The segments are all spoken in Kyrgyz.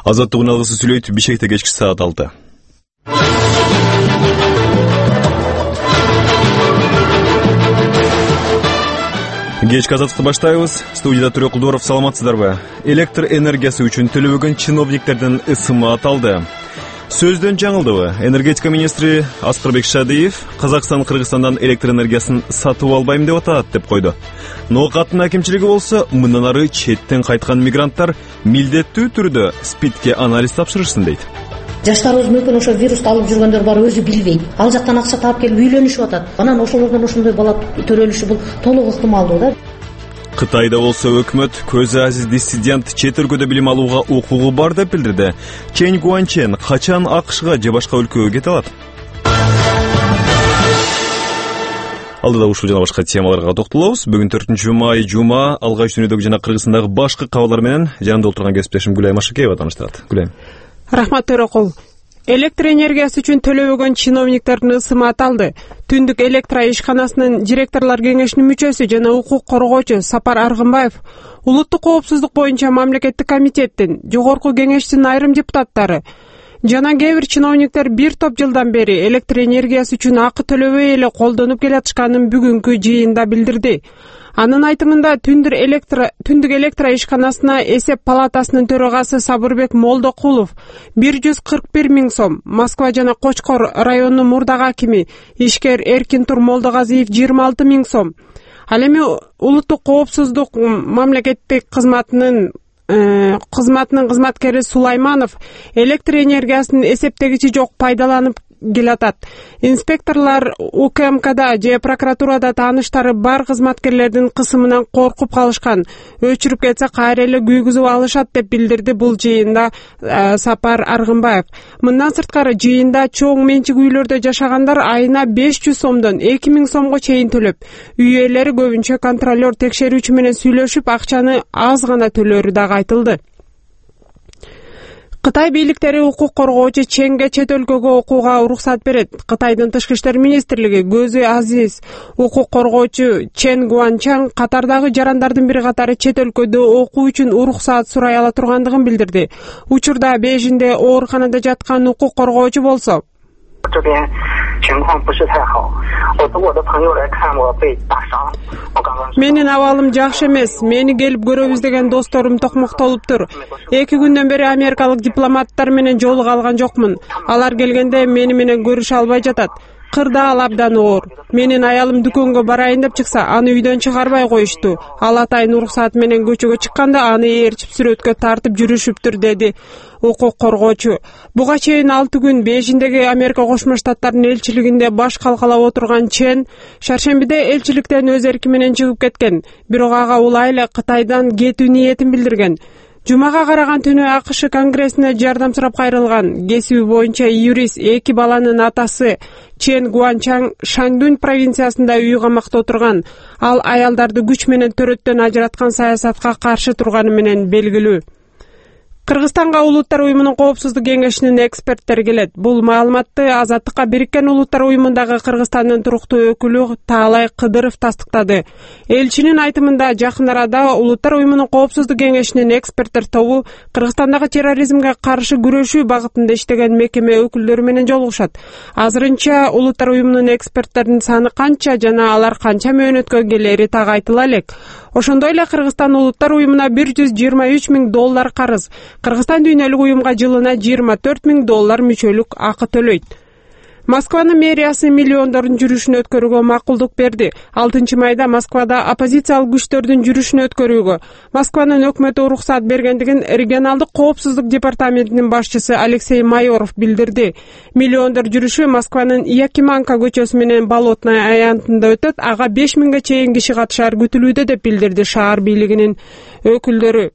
Азаттыгын алгысы сүйлөйт. Бишкекте кечки саат 6. Кечки азаттыкты баштайбыз. Студияда Түрө Кулдоров, саламатсыздарбы? Электр энергиясы үчүн төлөбөгөн чиновниктердин ысымы аталды. Сөздөн жаңылдыбы? Энергетика министри Аскарбек Шадыев Казакстан Кыргызстандан электр энергиясын сатып албайм деп атат деп койду. Ноокаттын акимчилиги болсо, мындан ары четтен кайткан мигранттар милдеттүү түрдө СПИДке анализ тапшырышсын дейт. Жаштарыбыз мүмкүн ошо вирусту алып жүргөндөр бар, өзү билбейт. Ал жактан акча таап келип үйлөнүшүп атат. Анан ошолордон ошондой бала төрөлүшү бул толук ыктымалдуу да. Кытайда болсо өкмөт көзү азиз диссидент чет өлкөдө билим алууга укугу бар деп билдирди. Чен Гуанчен качан АКШга же башка өлкөгө кете алат? Алдыда ушул жана башка темаларга токтолобуз. Бүгүн 4 май жума, алгач дүйнөдөгү жана Кыргызстандагы башкы кабарлар менен жанымда отурган кесиптешим Гүлай Машыкеева тааныштырат. Гүлай. Рахмат Төрөкул. Электр энергиясы үчүн төлөбөгөн чиновниктердин ысымы аталды. Түндүк электр ишканасынын директорлор кеңешинин мүчөсү жана укук коргоочу Сапар Аргымбаев улуттук коопсуздук боюнча мамлекеттик комитеттин, жогорку кеңештин айрым депутаттары жана кээ бир чиновниктер бир топ жылдан бери электр энергиясы үчүн акы төлөбөй эле колдонуп келатышканын бүгүнкү жыйында билдирди. Анын айтымында түндүк электр ишканасына эсеп палатасынын төрагасы Сабырбек Молдокулов 141 миң сом, Москва жана Кочкор районунун мурдагы акими ишкер Эркинтур Молдогазиев 26 миң сом. Ал эми улуттук коопсуздук мамлекеттик кызматынын кызматкери Сулайманов электр энергиясынын эсептегичи жок пайдаланып келатат. Инспекторлор УКМКда же прокуратурада тааныштары бар кызматкерлердин кысымынан коркуп калышкан. Өчүрүп кетсе кайра эле күйгүзүп алышат деп билдирди бул жыйында Сапар Аргымбаев. Мындан сырткары жыйында чоң менчик үйлөрдө жашагандар айына 500 сомдон 2000 сомго чейин төлөп, үй ээлери көбүнчө контролер текшерүүчү менен сүйлөшүп акчаны аз гана төлөрү дагы айтылды. Кытай бийликтери укук коргоочу Ченге чет өлкөгө окууга уруксат берет. Кытайдын тышкы иштер министрлиги көзү азиз укук коргоочу Чен Гуанчан катардагы жарандардын бир катары чет өлкөдө окуу үчүн уруксат сурай ала тургандыгын билдирди. Учурда Бейжиңде ооруканада жаткан укук коргоочу болсо, менин абалым жакшы эмес. Мени келип көрөбүз деген досторум токмоктолуптур. 2 күндөн бери америкалык дипломаттар менен жолуга алган жокмун. Алар келгенде мени менен көрүшө албай жатат. Кырда ал абдан оор. Менин аялым дүкөнгө барайын деп чыкса, аны үйдөн чыгарбай коюшту. Ал атайын уруксаты менен көчөгө чыкканда аны ээрчип сүрөткө тартып жүрүшүптүр, деди укук коргоочу. Буга чейин 6 күн Бейжиңдеги Америка Кошмо Штаттарынын элчилигинде баш калкалап отурган Чен шаршембиде элчиликтен өз эрки менен чыгып кеткен. Бирок ага улай эле Кытайдан кетүү ниетин билдирген. Жумага караган түнү АКШ Конгрессине жардам сурап кайрылган кесиби боюнча юрист 2 баланын атасы Чен Гуанчан Шаньдунь провинциясында үй камакта отурган. Ал аялдарды күч менен төрөттөн ажыраткан саясатка каршы турганы менен белгилүү. Кыргызстанга Улуттар уюмунун коопсуздук кеңешинин эксперттери келет. Бул маалыматты Азаттыкка Бириккен Улуттар уюмундагы Кыргызстандын туруктуу өкүлү Таалай Кыдыров тастыктады. Элчинин айтымында жакын арада Улуттар уюмунун коопсуздук кеңешинин эксперттер тобу Кыргызстандагы терроризмге каршы күрөшүү багытында иштеген мекеме өкүлдөрү менен жолугушат. Азырынча Улуттар уюмунун эксперттеринин саны канча жана алар канча мөөнөткө келери так айтыла элек. Ошондой эле Кыргызстан Улуттар уюмуна $123 миң карыз. Кыргызстан дүйнөлүк уюмга жылына $24 миң мүчөлүк акы төлөйт. Москванын мэриясы миллиондордун жүрүшүн өткөрүүгө макулдук берди. 6 майда Москвада оппозициялык күчтөрдүн жүрүшүн өткөрүүгө Москванын өкмөтү уруксат бергендигин регионалдык коопсуздук департаментинин башчысы Алексей Майоров билдирди. Миллиондор жүрүшү Москванын Якиманка көчөсү менен Болотная аянтында өтөт. Ага 5000ге чейин киши катышаар күтүлүүдө деп билдирди шаар бийлигинин өкүлдөрү.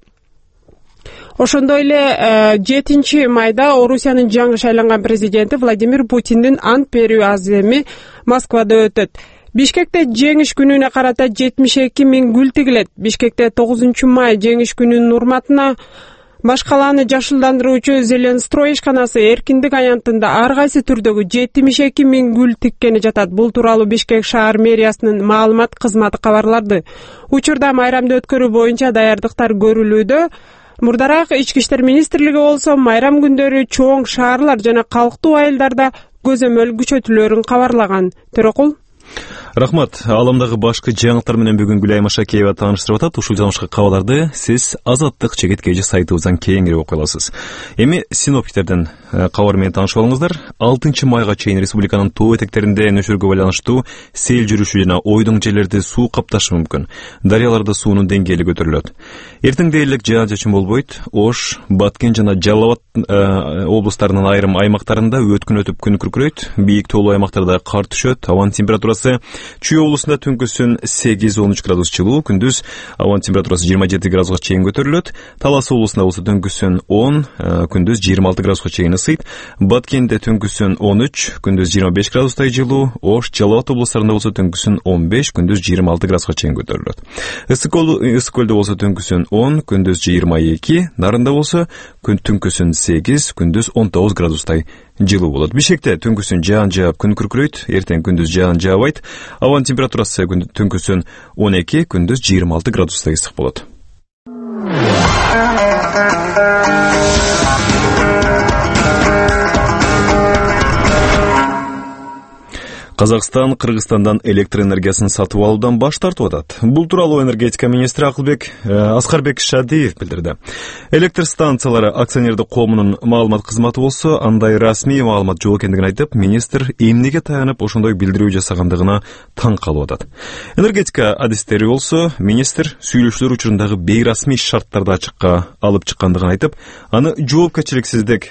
Ошондой эле 7 майда Орусиянын жаңы шайланган президенти Владимир Путиндин ант берүү аземи Москвада өтөт. Бишкекте жеңиш күнүнө карата 72 миң гүл тигилет. Бишкекте 9 май жеңиш күнүнүн урматына баш калааны жашылдандыруучу Зеленстрой ишканасы эркиндик аянтында ар кайсы түрдөгү 72 миң гүл тиккени жатат. Бул тууралуу Бишкек шаар мэриясынын маалымат кызматы кабарлады. Учурда майрамды өткөрүү боюнча даярдыктар көрүлүүдө. Мурдараак Ички иштер министрлиги болсо майрам күндөрү чоң шаарлар жана калктуу айылдарда көзөмөл күчөтүүлөрүн кабарлаган. Төрөкул. Рахмат. Аламдагы башкы жаңылыктар менен бүгүн Гүлай Машакеева тааныштырып атат. Ушул жаңылышка кабарларды сиз Азаттык чегеткеji сайтыбыздан кийинкирип окуй аласыз. Эми синоптиктерден кабар менен таанышып алыңыздар. 6 майга чейин республиканын тоо этектеринде нөшөргө байланыштуу сел жүрүшү жана ойдоң жерлерди суу капташы мүмкүн. Дарыяларда суунун деңгээли көтөрүлөт. Эртең дээрлик жаан-чачын болбойт. Ош, Баткен жана Жалал Абад облустарынын айрым аймактарында өткүн өтүп күн күркүрөйт. Бийик тоолуу аймактарда кар түшөт. Абанын температурасы Чүй облусунда түнкүсүн 8-13 градус жылуу, күндүз абанын температурасы 27 градуска чейин көтөрүлөт. Талас облусунда болсо түнкүсүн 10, күндүз 26 градуска чейин ысыйт. Баткенде түнкүсүн 13, күндүз 25 градустай жылуу. Ош, Жалал Абад облустарында болсо түнкүсүн 15, күндүз 26 градуска чейин көтөрүлөт. Ысык көлдө болсо түнкүсүн 10, күндүз 22, Нарында болсо түнкүсүн 8, күндүз 19 градустай жылуу болот. Бишкекте түнкүсүн жаан жаап күн күркүрөйт, эртең күндүз жаан жаабайт. Абанын температурасы түнкүсүн 12, күндүз 26 градустай ысык болот. Казакстан Кыргызстандан электр энергиясын сатып алуудан баш тартып атат. Бул тууралуу энергетика министри Аскарбек Шадиев билдирди. Электр станциялары акционердик коомунун маалымат кызматы болсо, андай расмий маалымат жок экендигин айтып, министр эмнеге таянып ошондой билдирүү жасагандыгына таң калып атат. Энергетика адистери болсо, министр сүйлөшүүлөр учурундагы бейрасмий шарттарды ачыкка алып чыккандыгын айтып, аны жоопкерчиликсиздик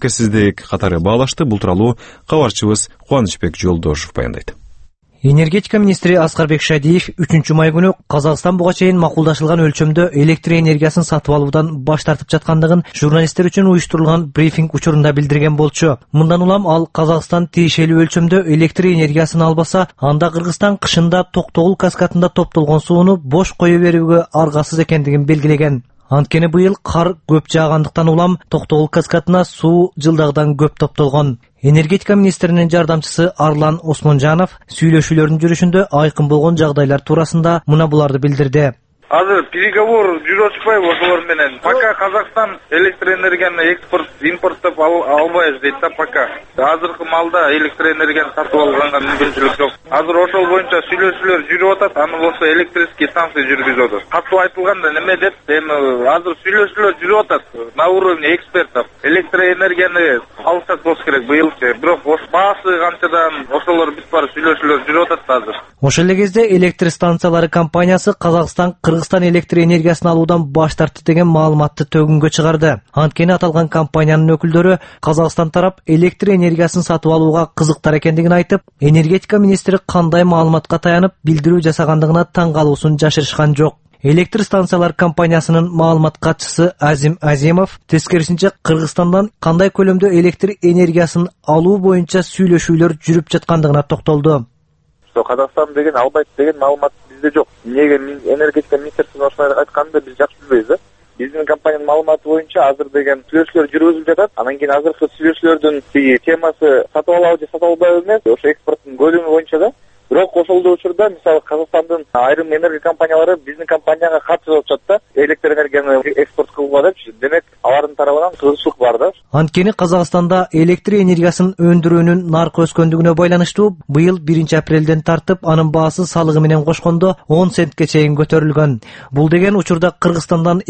катары баалашты. Бул тууралуу кабарчыбыз Кубанычбек Жолдошев баяндайт. Энергетика министри Аскарбек Шадиев 3 май күнү Казакстан буга чейин макулдашылган өлчөмдө электр энергиясын сатып алуудан баш тартып жаткандыгын журналисттер үчүн уюштурулган брифинг учурунда билдирген болчу. Мындан улам ал Казакстан тиешелүү өлчөмдө электр энергиясын албаса, анда Кыргызстан кышында Токтогул каскадында топтолгон сууну бош кое берүүгө аргасыз экендигин белгилеген. Анткени быйыл кар көп жаагандыктан улам Токтогул каскадына суу жылдагыдан көп топтолгон. Энергетика министринин жардамчысы Арлан Осмонжанов сүйлөшүүлөрдүн жүрүшүндө айкын болгон жагдайлар туурасында мына буларды билдирди. Азыр переговор жүрүп атпайбы ошолор менен? Пока Казакстан электроэнергияны импорттоп албайбыз дейт да пока. Азыркы малда электроэнергияны сатып алганга мүмкүнчүлүк жок. Азыр ошол боюнча сүйлөшүүлөр жүрүп атат, аны болсо электрический станция жүргүзүп атат. Катуу айтылганда неме деп, эми азыр сүйлөшүүлөр жүрүп атат на уровне экспертов. Электроэнергияны алсак болсо керек быйылчы. Бирок баасы канчадан ошолор бүт баары сүйлөшүүлөр жүрүп атат азыр. Ошол эле кезде электр станциялары компаниясы Казакстан Кыргызстан электр энергиясын алуудан баш тартты деген маалыматты төгүнгө чыгарды. Анткени аталган компаниянын өкүлдөрү Казакстан тарап электр энергиясын сатып алууга кызыктар экендигин айтып, энергетика министри кандай маалыматка таянып билдирүү жасагандыгына таң калуусун жашырышкан жок. Электр станциялар компаниясынын маалымат катчысы Азим Азимов тескерисинче Кыргызстандан кандай көлөмдө электр энергиясын алуу боюнча сүйлөшүүлөр жүрүп жаткандыгына токтолду. Казакстан деген албайт деген маалымат бизде жок. Эмнеге энергетика министрлигинин ошолай айтканын биз жакшы билбейбиз да. Биздин компаниянын маалыматы боюнча азыр деген сүйлөшүүлөр жүргүзүлүп жатат. Анан кийин азыркы сүйлөшүүлөрдүн темасы сатып алабы же сатып албайбы эмес, ошо экспорттун көлөмү боюнча да. Бирок ошол учурда мисалы Казакстандын айрым энергия компаниялары биздин компанияга кат жазып атышат да, электр энергияны экспорт кылууга депчи. Демек, алардын тарабынан кызыкчылык бар да. Анткени Казакстанда электр энергиясын өндүрүүнүн наркы өскөндүгүнө байланыштуу быйыл 1 апрелден тартып анын баасы салыгы менен кошкондо 10 центке чейин көтөрүлгөн. Бул деген учурда Кыргызстандан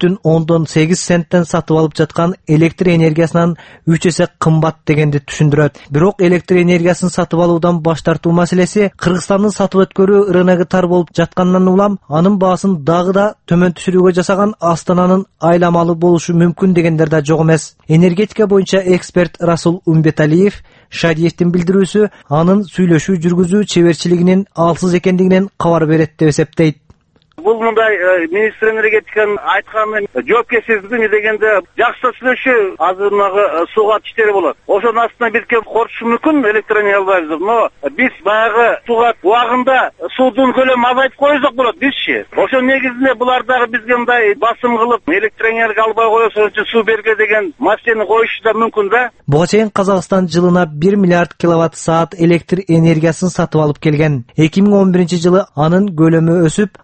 2,8 центтен сатып алып жаткан электр энергиясынан 3 эсе кымбат дегенди түшүндүрөт. Бирок электр энергиясын сатып алуудан баш тартуу маселеси Кыргызстандын сатып өткөрүү рыногу тар болуп жаткандан улам анын баасын дагы да төмөн түшүрүүгө жасаган Астананын айламалы болушу мүмкүн дегендер да жок эмес. Энергетика боюнча эксперт Расул Умбеталиев Шадиевдин билдирүүсү анын сүйлөшүү жүргүзүү чеберчилигинин алсыз экендигинен кабар берет деп эсептейт. Бул мындай министр энергетиканын айтканы жоопкерчиликтүү дегенде жакшы сүйлөшүү азырнагы сууга иштери болот. Ошонун астына бирке корчушу мүмкүн электроэнергия албайбыз. Но биз баягы сууга убагында суудун көлөмүн азайтып койсок болот бизчи. Ошонун негизинде булар дагы бизге мындай басым кылып электроэнергия албай коесун суу берге деген маселени коюшу да мүмкүн да. Буга чейин Казакстан жылына 1 миллиард киловатт саат электр энергиясын сатып алып келген. 2011 жылы анын көлөмү өсүп, алдын ала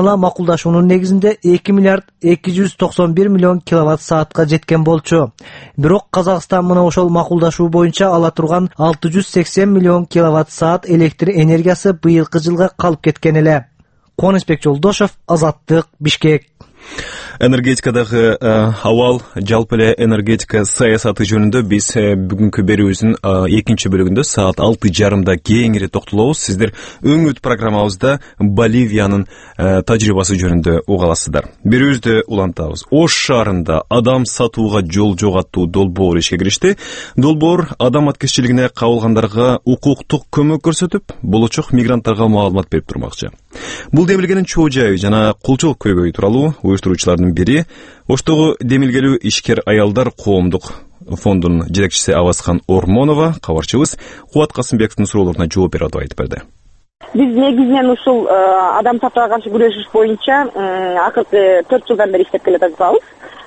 мына макулдашуунун негизинде 2 миллиард 291 миллион киловатт саатка жеткен болчу. Бирок Казакстан мына ошол макулдашуу боюнча ала турган 680 миллион киловатт саат электр энергиясы быйылкы жылга калып кеткен эле. Кубанычбек Жолдошов, Азаттык, Бишкек. Энергетикадагы абал, жалпы эле энергетика саясаты жөнүндө биз бүгүнкү берүүбүздүн экинчи бөлүгүндө саат 6:30 кеңири токтолобуз. Сиздер өңүт программабызда Боливиянын тажрыйбасы жөнүндө уга аласыздар. Берүүбүздү улантабыз. Ош шаарында адам сатууга жол жок аттуу долбоор ишке киришти. Долбоор адам аткезчилигине кабылгандарга укуктук көмөк көрсөтүп, болочок мигранттарга маалымат берип турмакчы. Бул демилгенин чоо жайы жана кулчулук көйгөйү тууралуу уюштуруучулардын бири Оштогу демилгелүү ишкер аялдар коомдук фондунун жетекчиси Авазхан Ормонова кабарчыбыз Кубат Касымбековдун суроолоруна жооп берип айтып берди. Биз негизинен ушул адам сатууга каршы күрөшүш боюнча акыркы 4 жылдан бери иштеп келатабыз.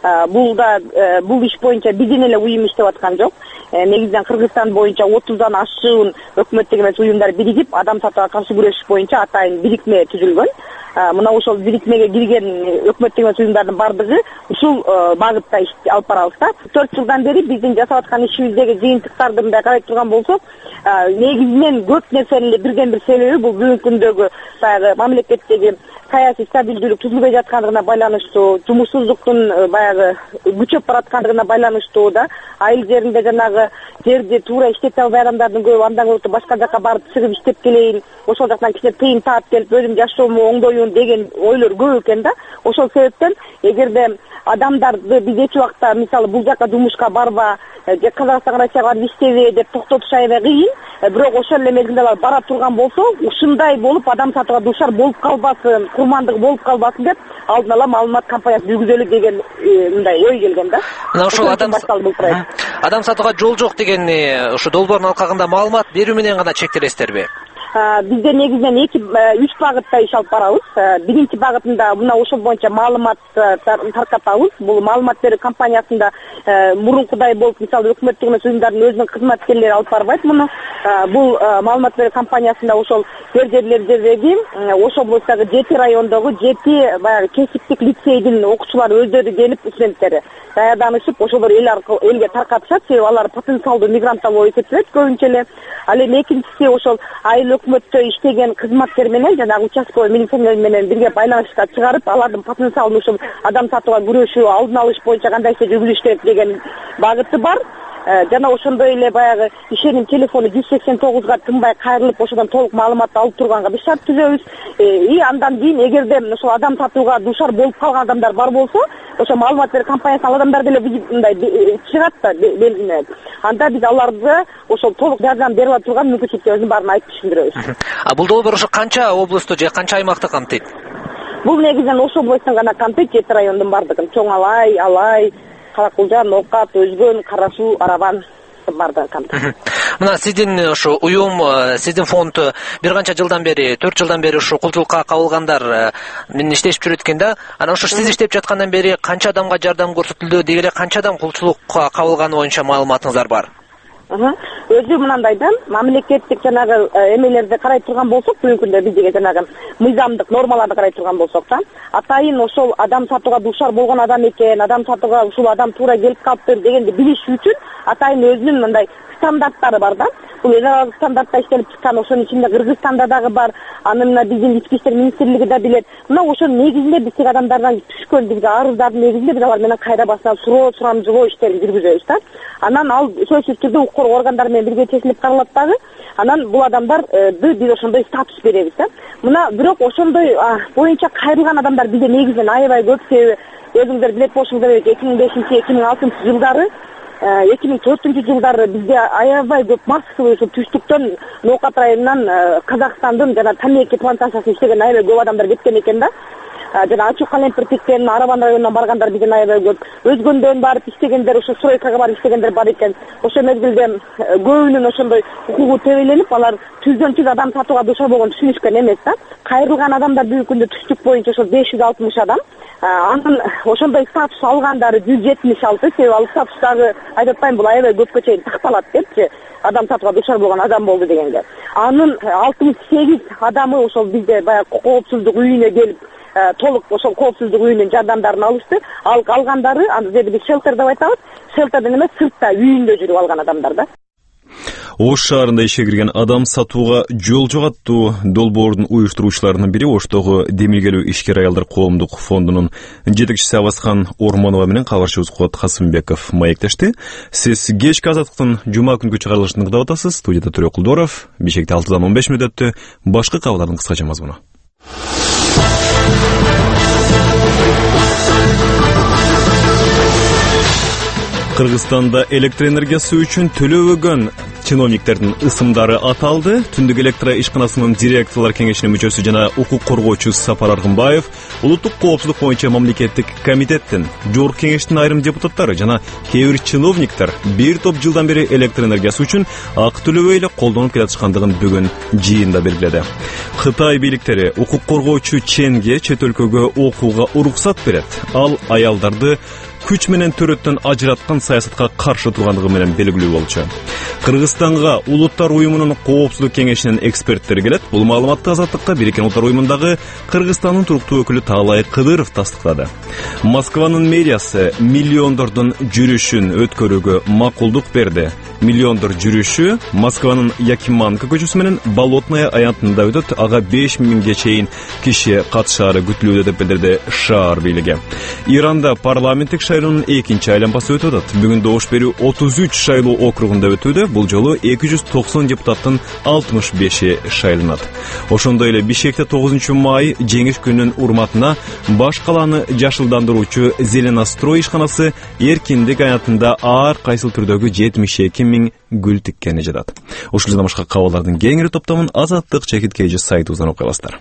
Бул иш боюнча биздин эле уюм иштеп аткан жок. Негизинен Кыргызстан боюнча 30дан ашуун өкмөттүк эмес уюмдар биригип адам сатууга каршы күрөшүш боюнча атайын бирикме түзүлгөн. Мына ошол бирикмеге кирген өкмөттүк эмес уюмдардын бардыгы ушул багытта иш алып барабыз да. 4 жылдан бери биздин жасап аткан ишибиздеги жыйынтыктарды мындай карай турган болсок, негизинен көп нерсенин бирден бир себеби бул бүгүнкү күндөгү баягы мамлекеттеги саясий стабилдүүлүк түзүлбөй жаткандыгына байланыштуу, жумушсуздуктун баягы күчөп бараткандыгына байланыштуу да. Айыл жеринде жанагы жерди туура иштете албай адамдардын көбү андан көрө башка жака барып чыгып иштеп келейин, ошол жактан кичине тыйын таап келип өзүм жашоому оңдоюн деген ойлор көп экен да. Ошол себептен эгерде адамдарды биз эч убакта мисалы бул жака жумушка барба же Казакстанга Россияга барып иштеби деп токтотуш аябай кыйын. Бирок ошол эле мезгилде алар бара турган болсо, ушундай болуп адам сатууга дуушар болуп калбасын, курмандык болуп калбасын деп алдын ала маалымат кампаниясы жүргүзөлү деген мындай ой келген да. Мына ошол адам сатууга жол жок деген ушу долбоордун алкагында маалымат берүү менен гана чектелесиздерби? Бизде негизинен 3 багытта иш алып барабыз. Биринчи багытында мына ошол боюнча маалымат таркатабыз. Бул маалымат берүү кампаниясында мурункудай болуп, мисалы өкмөттүк эмес уюмдардын өзүнүн кызматкерлери алып барбайт муну. Бул маалымат берүү кампаниясында ошол жердеги Ош облустагы 7 райондогу 7 баягы кесиптик лицейдин окуучулары өздөрү келип, студенттери даярданышып, ошолор элге таркатышат. Себеби алар потенциалдуу мигранттар болуп эсептелет көбүнчө эле. Ал эми экинчиси ошол айыл өкмөттө иштеген кызматкер менен жанагы участковый милиционер менен бирге байланышка чыгарып, алардын потенциалын ушул адам сатууга күрөшүү, алдын алыш боюнча кандай жүргүзүш керек деген багыты бар. Жана ошондой эле баягы ишеним телефону 189 тынбай кайрылып, ошодон толук маалымат алып турганга биз шарт түзөбүз. Андан кийин эгерде ошол адам сатууга дуушар болуп калган адамдар бар болсо, ошо маалымат берүү кампаниясына адамдар деле мындай чыгат да белгилеп. Анда биз аларды ошол толук жардам бере ала турган мүмкүнчүлүктөрдүн баарын айтып түшүндүрөбүз. Бул долбоор ошо канча облусту же канча аймакты камтыйт? Бул негизинен Ош облустун гана камтыйт, 7 райондун бардыгын. Чоң Алай, Каракулжа, Нокат, Өзгөн, Карасуу, Арабан бардыгын камтыйт. Мына сиздин ушу уюм, сиздин фонд бир канча жылдан бери, 4 жылдан бери ушу кулчулукка кабылгандар менен иштешип жүрөт экен да. Анан ушу сиз иштеп жаткандан бери канча адамга жардам көрсөтүлдү, деги эле канча адам кулчулукка кабылганы боюнча маалыматыңыздар бар? Өзү мынандайдан мамлекеттик жанагы эмелерди карай турган болсок, бүгүнкү күндө биздеги жанагы мыйзамдык нормаларды карай турган болсок да, атайын ошол адам сатууга дуушар болгон адам экен, адам сатууга ушул адам туура келип калыптыр дегенди билиш үчүн атайын өзүнүн мындай стандарттары бар да. Бул эл аралык стандартта иштелип чыккан, ошонун ичинде Кыргызстанда дагы бар, аны мына биздин ички иштер министрлиги да билет. Мына ошонун негизинде биз тек адамдардан түшкөн бизге арыздардын негизинде биз алар менен кайра басына сурамжылоо иштерин жүргүзөбүз да. Анан ал сөзсүз түрдө укук коргоо органдары менен бирге чечилип каралат дагы. Анан бул адамдарды биз ошондой статус беребиз да. Мына бирок ошондой боюнча кайрылган адамдар бизде негизинен аябай көп. Себеби өзүңүздөр билет болушуңуздар керек, 2005-2006 жылдары 2004 жылдары бизде аябай көп массовый түштүктөн Нокат районунан Казакстандын жана тамеки плантациясында иштеген аябай көп адамдар кеткен экен да. Жана Ачуу Калемпиртиктен, Арабан районунан баргандар бизден аябай көп. Өзгөндөн барып иштегендер, ошо стройкага барып иштегендер бар экен. Ошо мезгилде көбүнүн ошондой укугу тебеленип, алар түздөн-түз адам сатууга дуушар болгон түшүнүшкөн эмес да. Кайрылган адамдар бүгүнкү күндө түштүк боюнча ошо 560 адам. Анын ошондой статус алгандары 176, себеби ал статустагы айтып атпайм, бул аябай көпкө чейин такталат депчи, адам сатууга дуушар болгон адам болду дегенге. Анын 68 адамы ошол бизде баягы коопсуздук үйүнө келип толук ошол коопсуздук үйүнүн жардамдарын алышты. Ал калгандары аны биз шелтер деп айтабыз. Шелтерден эмес, сыртта үйүндө жүрүп алган адамдар да. Ош шаарында ишке кирген адам сатууга жол жоготтуу долбоордун уюштуруучуларынын бири Оштогу демилгелүү ишкер аялдар коомдук фондунун жетекчиси Абасхан Ормонова менен кабарчыбыз Кубат Касымбеков маектешти. Сиз кечки Азаттыктын жума күнгү чыгарылышын тыңдап атасыз. Студияда Төрө Кулдоров. Бишкекте 6-15 мүнөттө башка кабарлардын кыскача мазмуну. Кыргызстанда электр энергиясы үчүн төлөбөгөн чиновниктердин ысымдары аталды. Түндүк электро ишканасынын директорлор кеңешинин мүчөсү жана укук коргоочу Сапар Аргынбаев улуттук коопсуздук боюнча мамлекеттик комитеттин, жогорку кеңештин айрым депутаттары жана кээ бир чиновниктер бир топ жылдан бери электр энергиясы үчүн акы төлөбөй эле колдонуп келатышкандыгын бүгүн жыйында белгиледи. Кытай бийликтери укук коргоочу Ченге чет өлкөгө окууга уруксат берет. Ал аялдарды күч менен төрөттөн ажыраткан саясатка каршы тургандыгы менен белгилүү болчу. Кыргызстанга Улуттар уюмунун коопсуздук кеңешинин эксперттери келет. Бул маалыматты Азаттыкка Бириккен Улуттар уюмундагы Кыргызстандын туруктуу өкүлү Таалай Кыдыров тастыктады. Москванын мэриясы миллиондордун жүрүшүн өткөрүүгө макулдук берди. Миллиондор жүрүшү Москванын Якиманка көчөсү менен Болотная аянтында өтөт. Ага 5000ге чейин киши катышаары күтүлүүдө деп билдирди шаар бийлиги. Иранда парламенттик шайлоонун экинчи айланмасы өтүп атат. Бүгүн добуш берүү 33 шайлоо округунда өтүүдө. Бул жолу 290 депутаттын 65-и шайланат. Ошондой эле Бишкекте 9 май жеңиш күнүнүн урматына баш калааны жашылдандыруучу Зеленострой ишканасы эркиндик аянтында ар кайсыл түрдөгү 72 000 гүл тиккени жатат. Ушул жана башка кабарлардын кеңири топтомун Азаттык чекиткейжи сайтыбыздан окуй аласыздар.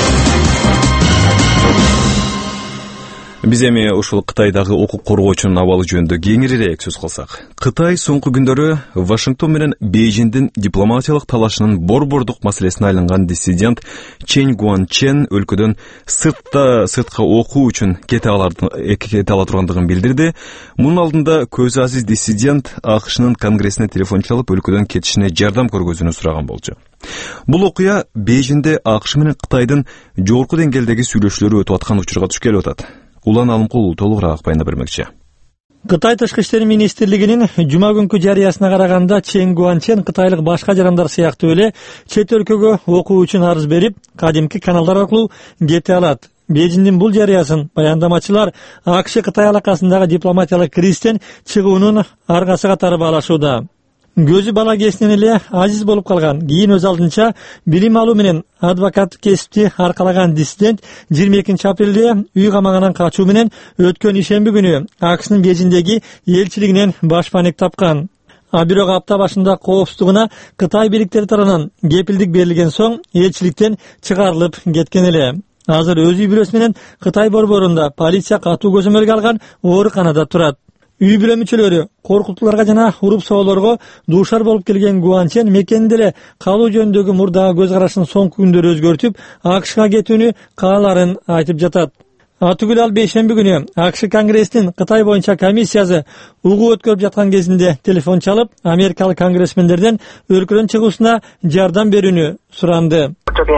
Биз эми ушул Кытайдагы укук коргоочунун абалы жөнүндө кеңирээк сөз кылсак. Кытай соңку күндөрү Вашингтон менен Бейжиңдин дипломатиялык талашынын борбордук маселесине айланган диссидент Чен Гуанчен өлкөдөн сыртка окуу үчүн кете ала тургандыгын билдирди. Мунун алдында көзү азиз диссидент АКШнын конгрессине телефон чалып өлкөдөн кетишине жардам көргөзүүнү сураган болчу. Бул окуя Бейжиңде АКШ менен Кытайдын жогорку деңгээлдеги сүйлөшүүлөрү өтүп аткан учурга туш келип атат. Улан Алымкулов толугураак байына бермекчи. Кытай Тышкы иштер министрлигинин жума күнкү жарыясына караганда Чен Гуанчен кытайлык башка жарандар сыяктуу эле чет өлкөгө окуу үчүн арыз берип, кадимки каналдар аркылуу кете алат. Бейжиңдин бул жарыясын баяндамачылар АКШ Кытай алакасындагы дипломатиялык кризистен чыгуунун аргасы катары баалашууда. Көзү бала кесинен эле азиз болуп калган, кийин өз алдынча билим алуу менен адвокат кесипти аркалаган диссидент 22 апрелде үй камагынан качуу менен өткөн ишемби күнү АКШнын Бейжиңдеги элчилигинен башпаник тапкан. А бирок апта башында коопсуздугуна Кытай бийликтери тарабынан кепилдик берилген соң элчиликтен чыгарылып кеткен эле. Азыр өз үй бүлөсү менен Кытай борборунда полиция катуу көзөмөлгө алган ооруканада турат. Үй бүлө мүчөлөрү коркутууларга жана уруп соолорго дуушар болуп келген Гуанчен мекенинде эле калуу жөнүндөгү мурдагы көз карашын соңку күндөрү өзгөртүп, АКШга кетүүнү кааларын айтып жатат. Атүгүл ал бейшемби күнү АКШ Конгресстин Кытай боюнча комиссиясы угуу өткөрүп жаткан кезинде телефон чалып, америкалык конгрессмендерден өлкөдөн чыгуусуна жардам берүүнү суранды.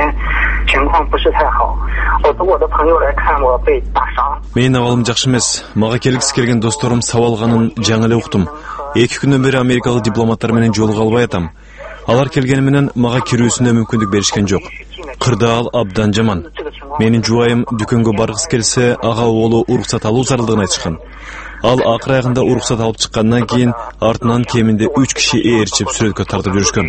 Менин абалым жакшы эмес. Мага келгиси келген досторум сабалганын жаңы эле уктум. 2 күндөн бери америкалык дипломаттар менен жолуга албай атам. Алар келгени менен мага кирүүсүнө мүмкүндүк беришкен жок. Кырдаал абдан жаман. Менин жубайым дүкөнгө баргысы келсе, ага оолу уруксат алуу зарылдыгын айтышкан. Ал акыр аягында уруксат алып чыккандан кийин артынан кеминде 3 киши ээрчип сүрөткө тартып жүрүшкөн.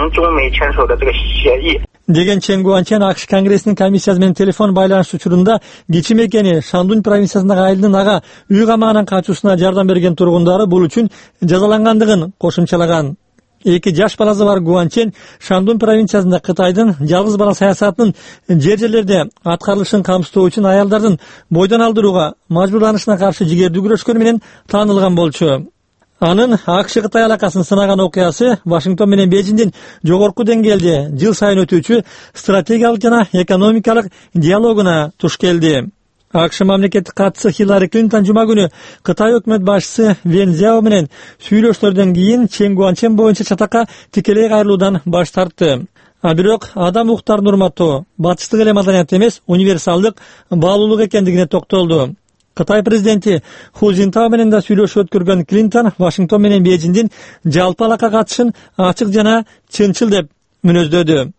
Деген Чен Гуанчен АКШ Конгрессинин комиссиясы менен телефон байланыш учурунда кичи мекени Шандун провинциясындагы айылдын ага үй камагынан качуусуна жардам берген тургундары бул үчүн жазалангандыгын кошумчалаган. 2 жаш баласы бар Гуанчен Шандун провинциясында Кытайдын жалгыз бала саясатынын жер-жерлерде аткарылышын камсыздоо үчүн аялдардын бойдон алдырууга мажбурланышына каршы жигердүү күрөшкөнү менен таанылган болчу. Анын АКШ Кытай алакасын сынаган окуясы Вашингтон менен Бейжиңдин жогорку деңгээлде жыл сайын өтүүчү стратегиялык жана экономикалык диалогуна туш келди. АКШ мамлекеттик катчысы Хиллари Клинтон жума күнү Кытай өкмөт башчысы Вен Цзяо менен сүйлөшүүлөрдөн кийин Чен Гуанчен боюнча чатакка тикелей кайрылуудан баш тартты. Бирок адам укуктарын урматтоо батыштык эле маданият эмес, универсалдык баалуулук экендигине токтолду. Кытай президенти Ху Цзиньтао менен да сүйлөшүү өткөргөн Клинтон Вашингтон менен Бейжиңдин жалпы алака катышын ачык жана чынчыл деп мүнөздөдү.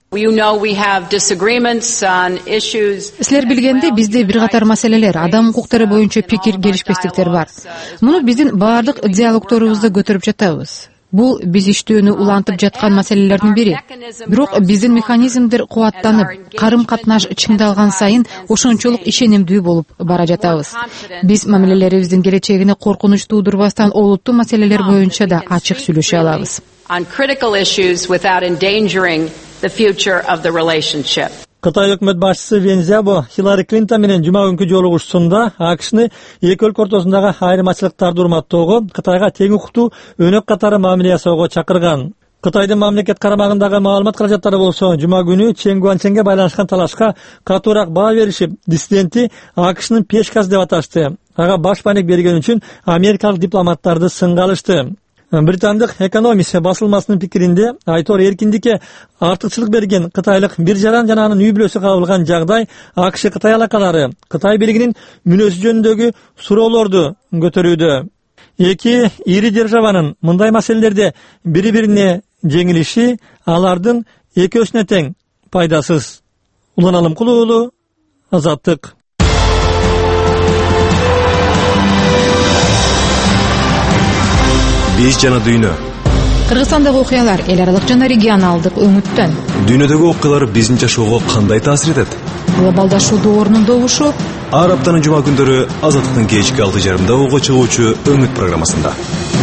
Силер билгендей, бизде бир катар маселелер, адам укуктары боюнча пикир келишпестиктер бар. Муну биздин баардык диалогторубузда көтөрүп жатабыз. Бул биз иштөөнү улантып жаткан маселелердин бири. Бирок биздин механизмдер кубаттанып, карым-катнаш чыңдалган сайын ошончолук ишенимдүү болуп бара жатабыз. Биз мамилелерибиздин келечегине коркунуч туудурбастан олуттуу маселелер боюнча да ачык сүйлөшө алабыз. Кытай өкмөт башчысы Вен Цзябо Хиллари Клинтон менен жума күнкү жолугушуусунда АКШны эки өлкө ортосундагы айырмачылыктарды урматтоого, Кытайга тең укуктуу өнөк катары мамиле жасоого чакырган. Кытайдын мамлекет карамагындагы маалымат каражаттары болсо, жума күнү Чен Гуанченге байланышкан талашка катуураак баа беришип, диссидентти АКШнын пешкасы деп аташты. Ага баш баанек берген үчүн америкалык дипломаттарды сынга алышты. Британдык Экономист басылмасынын пикиринде Айтор эркиндикке артыкчылык берген кытайлык бир жаран жана анын үй бүлөсү кабылган жагдай АКШ Кытай алакалары, Кытай бийлигинин мүнөзү жөнүндөгү суроолорду көтөрүүдө. Эки ири державанын мындай маселелерде бири-бирине жеңилиши алардын экөөсүнө тең пайдасыз. Улан Алымкулуу уулу, Азаттык. Биз жана дүйнө. Кыргызстандагы окуялар эл аралык жана регионалдык өңүттөн. Дүйнөдөгү окуялар биздин жашоого кандай таасир этет? Глобалдашуу доорунун добушу. Ар аптанын жума күндөрү Азаттыктын кечки 6:30 ого чыгуучу өңүт программасында.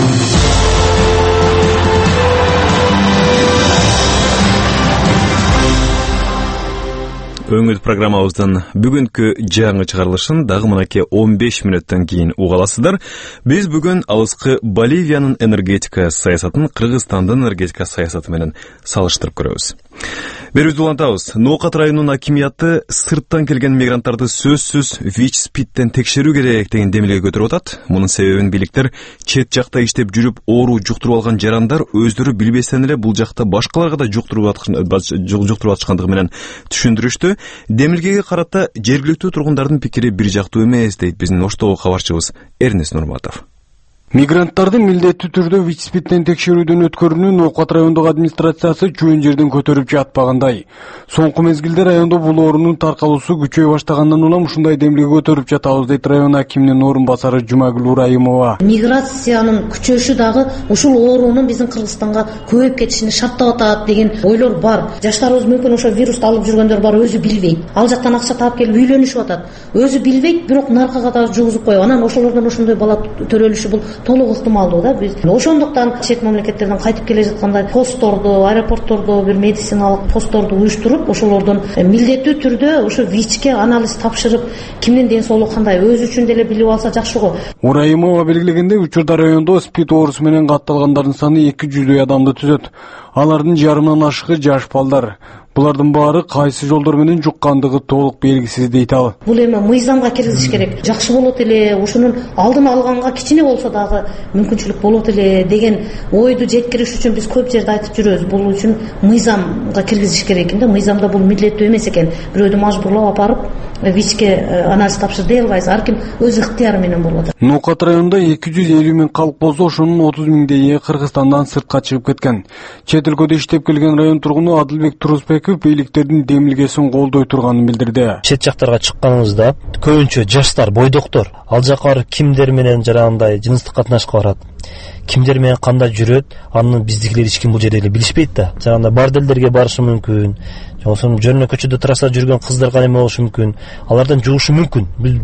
Өңүт программабыздын бүгүнкү жаңы чыгарылышын дагы мынакей 15 мүнөттөн кийин угаласыздар. Биз бүгүн алыскы Боливиянын энергетика саясатын Кыргызстандын энергетика саясаты менен салыштырып көрөбүз. Берүүбүздү улантабыз. Ноокат районунун акимияты сырттан келген мигранттарды сөзсүз ВИЧ-СПИДтен текшерүү керек деген демилге көтөрүп атат. Мунун себебин бийликтер чет жакта иштеп жүрүп оору жуктуруп алган жарандар өздөрү билбестен эле бул жакта башкаларга да жуктуруп атышкандыгы менен түшүндүрүштү. Демилгеге карата жергиликтүү тургундардын пикири бир жактуу эмес дейт биздин Оштогу кабарчыбыз Эрнест Нурматов. Мигранттарды милдеттүү түрдө ВИЧ-СПИДтен текшерүүдөн өткөрүүнү Ноокат райондук администрациясы жөн жерден көтөрүп жатпагандай. Соңку мезгилде райондо бул оорунун таркалуусу күчөй баштагандан улам ушундай демилге көтөрүп жатабыз дейт район акиминин орун басары Жумагүл Урайымова. Миграциянын күчөшү дагы ушул оорунун биздин Кыргызстанга көбөйүп кетишине шарттап атат деген ойлор бар. Жаштарыбыз мүмкүн ошо вирусту алып жүргөндөр бар, өзү билбейт. Ал жактан акча таап келип үйлөнүшүп атат. Өзү билбейт, бирок наркага да жугузуп коюп, анан ошолордон ошондой бала төрөлүшү бул толук ыктымалдуу да. Биз ошондуктан чет мамлекеттерден кайтып келе жатканда постторду, аэропорттордо бир медициналык постторду уюштуруп, ошолордон милдеттүү түрдө ошо ВИЧке анализ тапшырып, кимдин ден соолугу кандай өзү үчүн деле билип алса жакшы го. Урайымова белгилегендей, учурда райондо СПИД оорусу менен катталгандардын саны 200 адамды түзөт. Алардын жарымынан ашыгы жаш балдар. Булардын баары кайсы жолдор менен жуккандыгы толук белгисиз дейт ал. Бул эми мыйзамга киргизиш керек. Жакшы болот эле, ушунун алдын алганга кичине болсо дагы мүмкүнчүлүк болот эле деген ойду жеткириш үчүн биз көп жерде айтып жүрөбүз. Бул үчүн мыйзамга киргизиш керек экен да. Мыйзамда бул милдеттүү эмес экен. Бирөөдү мажбурлап апарып ВИЧке анализ тапшыр дей албайсыз. Ар ким өз ыктыяры менен болот. Ноокат районунда 250 миң калк болсо, ошонун 30 миңдейи Кыргызстандан сыртка чыгып кеткен. Чет өлкөдө иштеп келген район тургуну Адылбек Турузбеков бийликтердин демилгесин колдой турганын билдирди. Чет жактарга чыкканыңызда көбүнчө жаштар, бойдоктор, ал жака барып кимдер менен жарандай жыныстык катнашка барат. Кимдер менен кандай жүрөт, аны биздикилер эч ким бул жерде эле билишпейт да. Жаганда борделдерге барышы мүмкүн. Жоксун жөнүнө көчөдө трасса жүргөн кыздарга неме болушу мүмкүн. Алардан жугушу мүмкүн.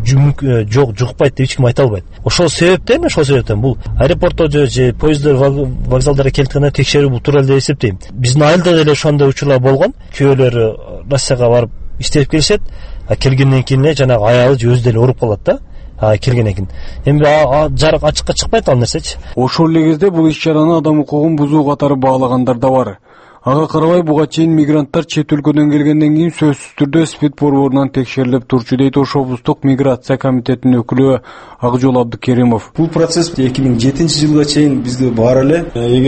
Жок, жукпайт деп эч ким айта албайт. Ошол себептен бул аэропортто же поезддер, вокзалдарга келткенде текшерүү бул туура эле деп эсептейм. Биздин айылда деле ошондой учурлар болгон. Күйөөлөр Россияга барып иштеп келишет, келгенден кийин эле жанагы аялы же өзү деле ооруп калат да. Келген экен. Эми жарык ачыкка чыкпайт ал нерсечи. Ошол эле кезде бул иш-чараны адам укугун бузуу катары баалагандар да бар. Ага карабай буга чейин мигранттар чет өлкөдөн келгенден кийин сөзсүз түрдө СПИД борборунан текшерилип турчу дейт Ош облустук миграция комитетинин өкүлү Акжол Абдыкеримов. Бул процесс 2007 жылга чейин бизде бар эле. Эгер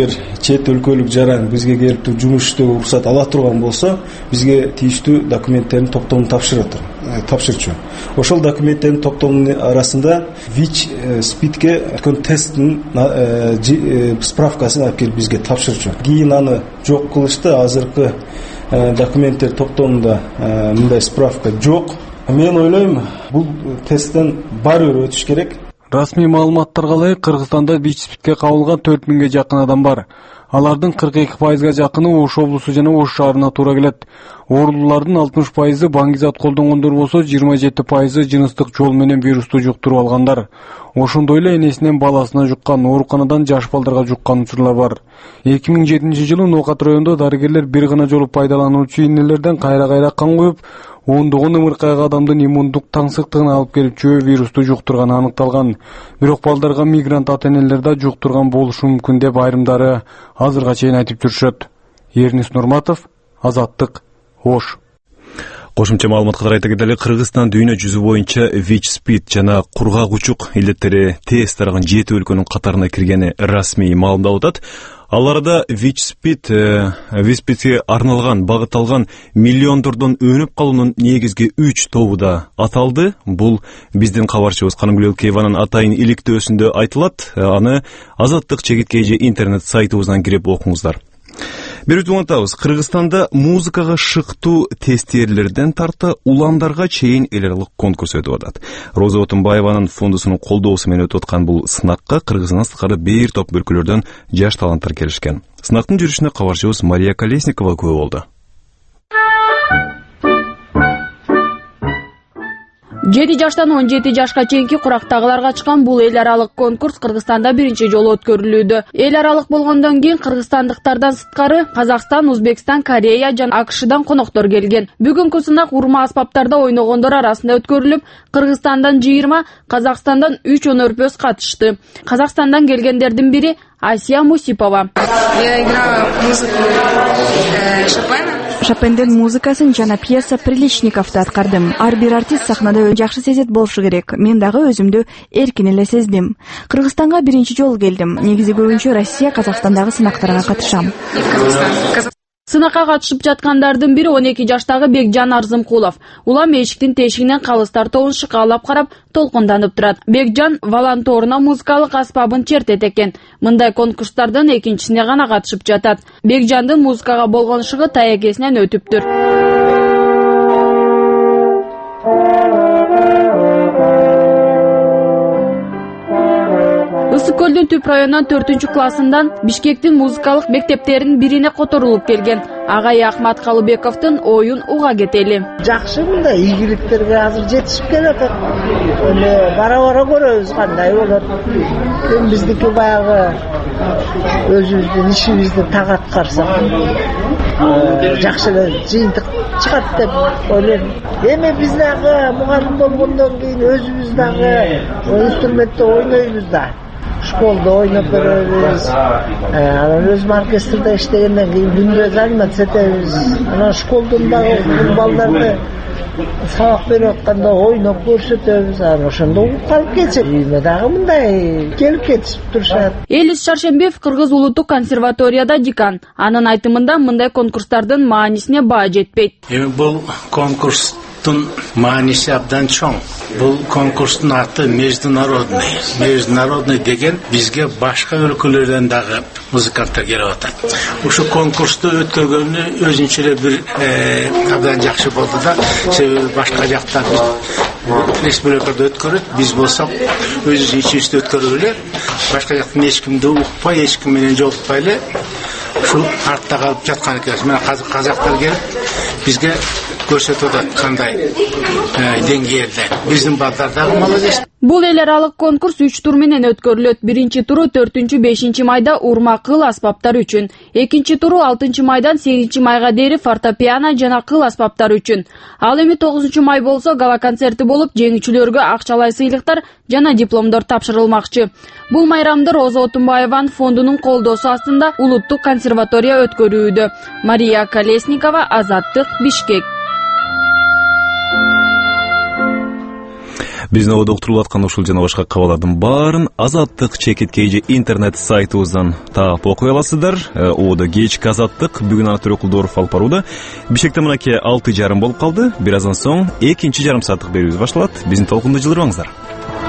чет өлкөлүк жаран бизге келип туруп жумуш иштөөгө уруксат ала турган болсо, бизге тийиштүү документтердин топтомун тапшырчу. Ошол документтердин топтомунун арасында ВИЧ СПИДке өткөн тесттин справкасын алып келип бизге тапшырчу. Кийин аны жок кылышты. Азыркы документтер топтомунда мындай справка жок. Мен ойлойм, бул тесттен баары бир өтүш керек. Расмий маалыматтарга ылайык, Кыргызстанда ВИЧ-СПИДке кабылган 4000ге жакын адам бар. Алардын 42%га жакыны Ош облусу жана Ош шаарына туура келет. Оорулуулардын 60% баңгизат колдонгондор болсо, 27% жыныстык жол менен вирусту жуктуруп алгандар. Ошондой эле энесинен баласына жуккан, ооруканадан жаш балдарга жуккан учурлар бар. 2007-жылы Ноокат районунда дарыгерлер бир гана жолу пайдалануучу инелерден кайра-кайра кан коюп, ондогон ымыркайгы адамдын иммундук таңсыктыгына алып келип чөө вирусту жуктурганы аныкталган. Бирок балдарга мигрант ата-энелер да жуктурган болушу мүмкүн деп айрымдары азырга чейин айтып жүрүшөт. Эрнис Нурматов, Азаттык, Ош. Кошумча маалыматка карай айта кетели, Кыргызстан дүйнө жүзү боюнча ВИЧ-СПИД жана кургак учук илдеттери тез тараган 7 өлкөнүн катарына киргени расмий маалымдап атат. Аларда ВИЧ-СПИДке арналган, багытталган миллиондордон өнүп калуунун негизги 3 тобу да аталды. Бул биздин кабарчыбыз Канымгүл Элкееванын атайын иликтөөсүндө айтылат. Аны Азаттык чегиткей интернет сайтыбыздан кирип окуңуздар. Берүүтү унутабыз, Кыргызстанда музыкага шыктуу тестирлерден тарта уландарга чейин эл аралык конкурс өтүп атат. Роза Отунбаеванын фондусунун колдоосу менен өтүп аткан бул сынакка Кыргызстандан сырткары бир топ өлкөлөрдөн жаш таланттар келишкен. Сынактын жүрүшүнө кабарчыбыз Мария Колесникова күбө болду. 7 жаштан 17 жашка чейинки курактагыларга чыккан бул эл аралык конкурс Кыргызстанда биринчи жолу өткөрүлүүдө. Эл аралык болгондон кийин кыргызстандыктардан сырткары Казакстан, Өзбекстан, Корея жана АКШдан коноктор келген. Бүгүнкү сынак урма аспаптарда ойногондор арасында өткөрүлүп, Кыргызстандан 20, Казакстандан 3 өнөрпөз катышты. Казакстандан келгендердин бири Асия Мусипова. Я играла музыку Шопена. Шопендин музыкасын жана пьеса Приличниковду аткардым. Ар бир артист сахнада жакшы сезет болушу керек. Мен дагы өзүмдү эркин эле сездим. Кыргызстанга биринчи жолу келдим. Негизи көбүнчө Россия, Казакстандагы сынактарга катышам. Сынакка катышып жаткандардын бири 12 жаштагы Бекжан Арзымкулов. Улам эшиктин тешигинен калыстар тобун шыкаалап карап, толкунданып турат. Бекжан волонторуна музыкалык аспабын чертет экен. Мындай конкурстардын экинчисине гана катышып жатат. Бекжандын музыкага болгон шыгы таекесинен өтүптүр. Ысык-Көлдүн Түп районунун 4-классынан Бишкектин музыкалык мектептеринин бирине которулуп келген Агай Ахмат Калыбековдун оюн уга кетели. Жакшы, мындай ийгиликтерге азыр жетишип келатат. Эле бара-бара көрөбүз кандай болот. Биздики баягы өзүбүздүн ишибизди так аткарсак, жакшы эле жыйынтык чыгат деп ойлойм. Эми биз дагы мугалим болгондон кийин өзүбүз дагы инструментте ойнойбуз да. Школда ойноп беребиз. Анан өзүм оркестрде иштегенден кийин күндө заниматься этебиз. Анан школдун дагы балдарды сабак берип атканда ойноп көрсөтөбүз. Анан ошондо угуп калып кетишет. Үйүмө дагы мындай келип кетишип турушат. Элис Шаршембиев Кыргыз улуттук консерваторияда декан. Анын айтымында мындай конкурстардын маанисине баа жетпейт. Бул конкурс мааниси абдан чоң. Бул конкурстун аты международный деген бизге башка өлкөлөрдөн дагы музыканттар келип атат. Ушу конкурсту өткөргөнү өзүнчө эле бир абдан жакшы болду да. Себеби башка жакта республикада өткөрөт, биз болсок өзүбүздүн ичибизде өткөрүп эле, башка жактан эч кимди укпай, эч ким менен жолукпай эле ушу артта калып жаткан экенбиз. Мына казактар келип бизге көрсөтүп атат кандай деңгээлде. Биздин балдар дагы молодец. Бул эл аралык конкурс 3 тур менен өткөрүлөт. Биринчи туру 4-5 майда урма кыл аспаптар үчүн. Экинчи туру 6 майдан 8 майга дейин фортепиано жана кыл аспаптар үчүн. Ал эми 9 май болсо гала концерти болуп, жеңүүчүлөргө акчалай сыйлыктар жана дипломдор тапшырылмакчы. Бул майрамды Роза Отунбаеванын фондунун колдоосу астында улуттук консерватория өткөрүүдө. Мария Колесникова, Азаттык, Бишкек. Биздин ободо уктурулуп аткан ушул жана башка кабарлардын баарын Азаттык чекиткей интернет сайтыбыздан таап окуй аласыздар. Ободо кечки Азаттык бүгүн Артур Кулдоров алып барууда. Бишкекте мынакей 6:30 болуп калды. Бир аздан соң экинчи жарым сааттык берүүбүз башталат. Биздин толкунду жылдырбаңыздар.